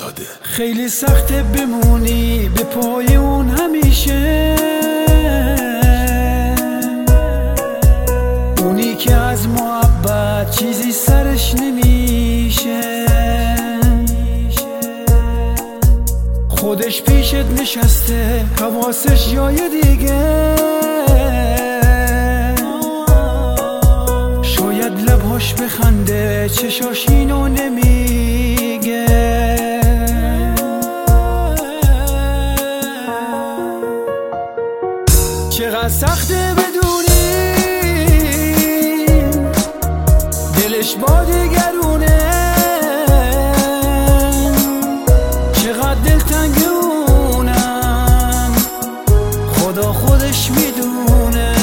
زاده. خیلی سخته بمونی به پای اون همیشه، اونی که از محبت چیزی سرش نمیشه، خودش پیشت نشسته حواسش جای دیگه، شاید لبهاش بخنده چشاش اینو نمیگه. چقدر سخته بدونی دلش با دیگرونه، چقدر دلتنگ اونم خدا خودش میدونه.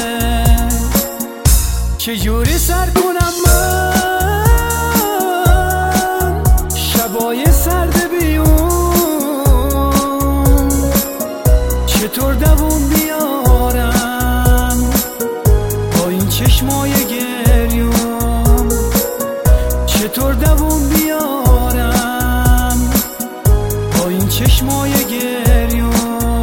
چجوری سر کنم من شبای سرد بیون، چطور دووم بیارم با این چشمای گریون، چطور دووم بیارم با این چشمای گریون.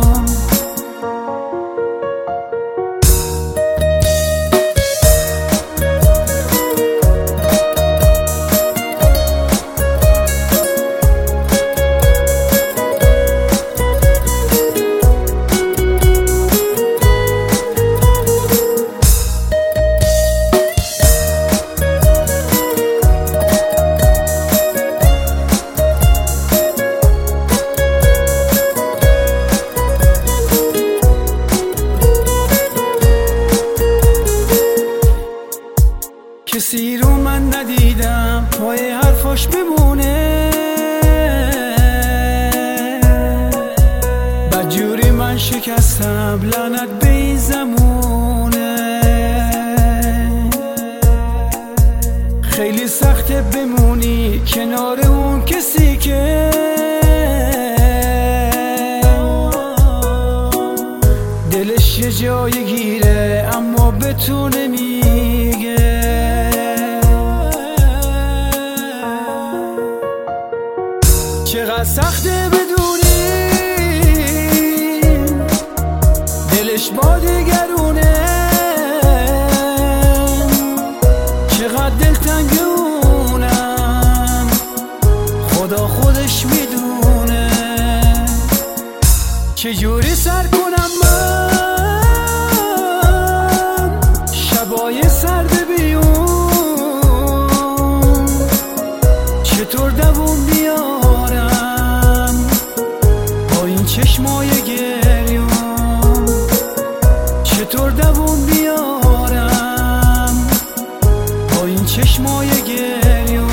کسی رو من ندیدم پای حرفاش بمونه، بدجوری من شکستم لعنت به این زمونه. خیلی سخته بمونی کنار اون کسی که دلش یه جای گیره اما به تو نمیگه. چقدر سخته بدونی دلش با دیگرونه، چقدر دلتنگ اونم خدا خودش میدونه. چجوری سر کنم من شبای سرد بیون، چطور دووم بیارم با این چشمای گریون، چطور دووم بیارم با این چشمای گریون.